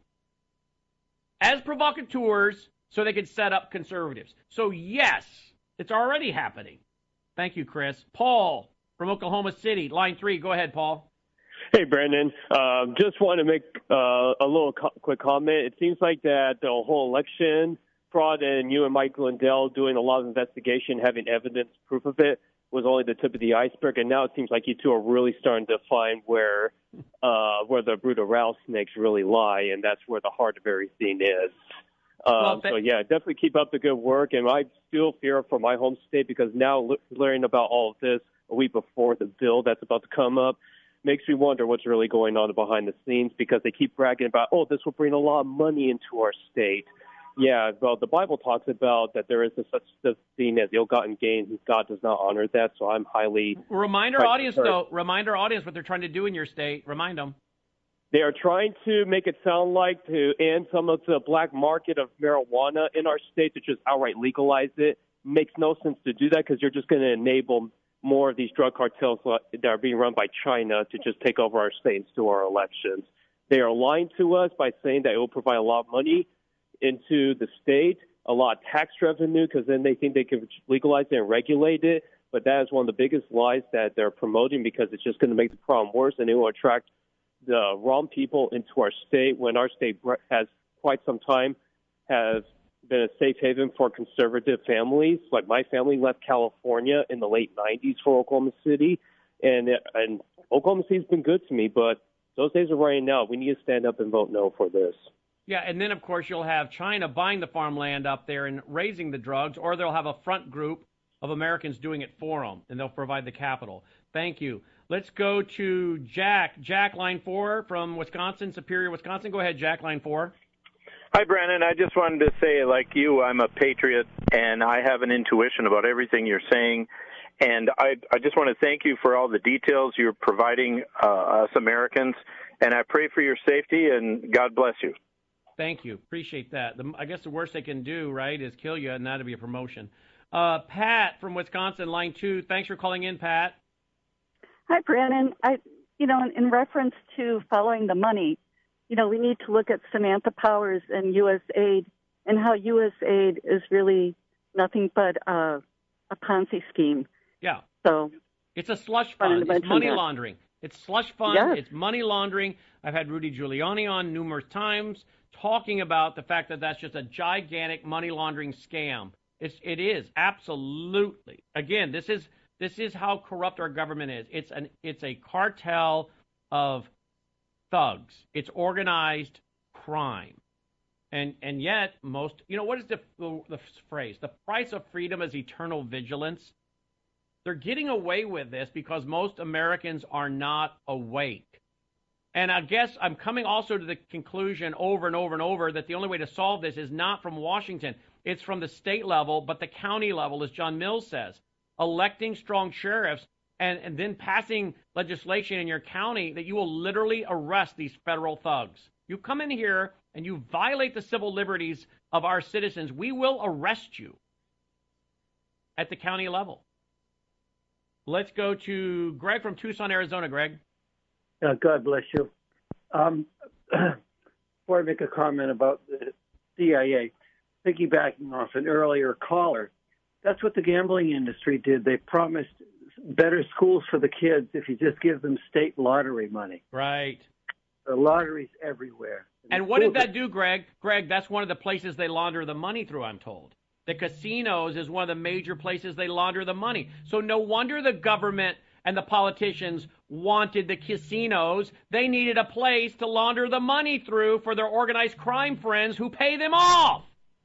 as provocateurs so they could set up conservatives. So, yes, it's already happening. Thank you, Chris. Paul from Oklahoma City, line three. Go ahead, Paul. Hey, Brandon. Uh, just want to make uh, a little co- quick comment. It seems like that the whole election fraud and you and Mike Lindell doing a lot of investigation, having evidence, proof of it, was only the tip of the iceberg. And now it seems like you two are really starting to find where uh, where the brutal rattlesnakes really lie, and that's where the heart of everything is. Um, well, that- so, yeah, definitely keep up the good work. And I still fear for my home state because now learning about all of this a week before the bill that's about to come up makes me wonder what's really going on behind the scenes, because they keep bragging about, oh, this will bring a lot of money into our state. Yeah, well, the Bible talks about that there is a such thing as ill-gotten gain, and God does not honor that, so I'm highly... Remind our audience, though, remind our audience what they're trying to do in your state. Remind them. They are trying to make it sound like to end some of the black market of marijuana in our state, to just outright legalize it. Makes no sense to do that, because you're just going to enable more of these drug cartels that are being run by China to just take over our state and steal our elections. They are lying to us by saying that it will provide a lot of money into the state, a lot of tax revenue, because then they think they can legalize it and regulate it. But that is one of the biggest lies that they're promoting, because it's just going to make the problem worse, and it will attract the wrong people into our state, when our state has quite some time has been a safe haven for conservative families. Like my family left California in the late nineties for Oklahoma City, and and Oklahoma City's been good to me, but Those days are running out. We need to stand up and vote no for this. Yeah, and then, of course, you'll have China buying the farmland up there and raising the drugs, or they'll have a front group of Americans doing it for them, and they'll provide the capital. Thank you. Let's go to Jack. Jack, line four from Wisconsin, Superior, Wisconsin. Go ahead, Jack, line four. Hi, Brandon. I just wanted to say, like you, I'm a patriot, and I have an intuition about everything you're saying. And I, I just want to thank you for all the details you're providing uh, us Americans. And I pray for your safety, and God bless you. Thank you. Appreciate that. The, I guess the worst they can do, right, is kill you, and that'll be a promotion. Uh, Pat from Wisconsin, line two. Thanks for calling in, Pat. Hi, Brandon. I, you know, in, in reference to following the money, you know, we need to look at Samantha Powers and U S Aid and how U S Aid is really nothing but uh, a Ponzi scheme. Yeah. So it's a slush fund. It's money that. laundering. It's slush fund. Yes. It's money laundering. I've had Rudy Giuliani on numerous times talking about the fact that that's just a gigantic money laundering scam. It's, it is absolutely. Again, this is this is how corrupt our government is. It's an it's a cartel of thugs. It's organized crime. And and yet most, you know, what is the, the the phrase? The price of freedom is eternal vigilance. They're getting away with this because most Americans are not awake. And I guess I'm coming also to the conclusion over and over and over that the only way to solve this is not from Washington. It's from the state level, but the county level, as John Mills says. Electing strong sheriffs and, and then passing legislation in your county that you will literally arrest these federal thugs. You come in here and you violate the civil liberties of our citizens, we will arrest you at the county level. Let's go to Greg from Tucson, Arizona. Greg. Uh, God bless you. Um, before I make a comment about the C I A, piggybacking off an earlier caller, that's what the gambling industry did. They promised better schools for the kids if you just give them state lottery money. Right. The lotteries everywhere. And, and what did that do, Greg? Greg, that's one of the places they launder the money through, I'm told. The casinos is one of the major places they launder the money. So no wonder the government and the politicians wanted the casinos. They needed a place to launder the money through for their organized crime friends who pay them off.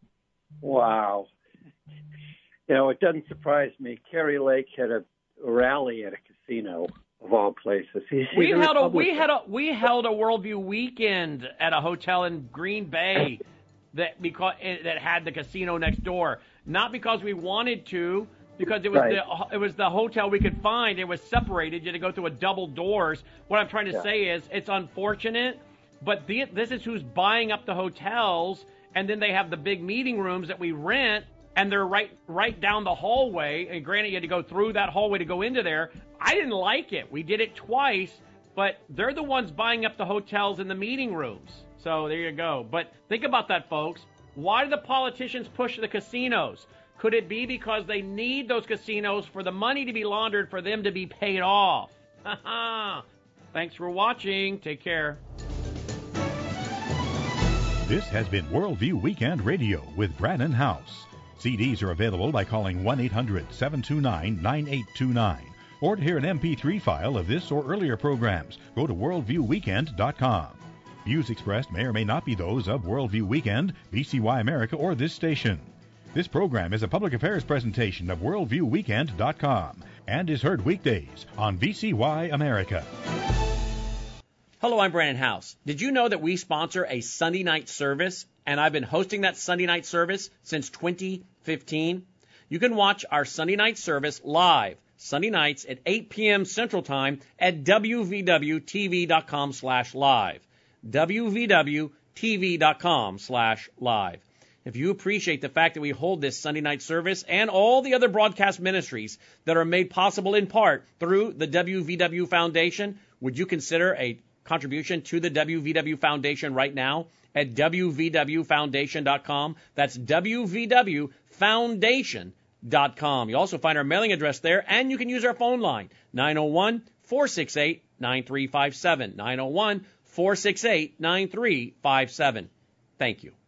Wow. You know, it doesn't surprise me. Kerry Lake had a rally at a casino of all places. He's, we he's held a we had a we held a Worldview weekend at a hotel in Green Bay that because that had the casino next door. Not because we wanted to, because it was right. the it was the hotel we could find. It was separated. You had to go through a double doors. What I'm trying to yeah. say is it's unfortunate, but the, this is who's buying up the hotels, and then they have the big meeting rooms that we rent. And they're right right down the hallway. And granted, you had to go through that hallway to go into there. I didn't like it. We did it twice, but they're the ones buying up the hotels and the meeting rooms. So there you go. But think about that, folks. Why do the politicians push the casinos? Could it be because they need those casinos for the money to be laundered for them to be paid off? Thanks for watching. Take care. This has been Worldview Weekend Radio with Brannon House. C Ds are available by calling one eight hundred seven two nine nine eight two nine. Or to hear an M P three file of this or earlier programs, go to worldview weekend dot com. Views expressed may or may not be those of Worldview Weekend, V C Y America, or this station. This program is a public affairs presentation of worldview weekend dot com and is heard weekdays on V C Y America. Hello, I'm Brannon House. Did you know that we sponsor a Sunday night service? And I've been hosting that Sunday night service since twenty fifteen. You can watch our Sunday night service live, Sunday nights at eight p.m. Central Time at w v w t v dot com slash live. w v w t v dot com slash live. If you appreciate the fact that we hold this Sunday night service and all the other broadcast ministries that are made possible in part through the W V W Foundation, would you consider a contribution to the W V W Foundation right now at w v w foundation dot com. That's w v w foundation dot com. You'll also find our mailing address there, and you can use our phone line, nine oh one, four six eight, nine three five seven, nine oh one, four six eight, nine three five seven. Thank you.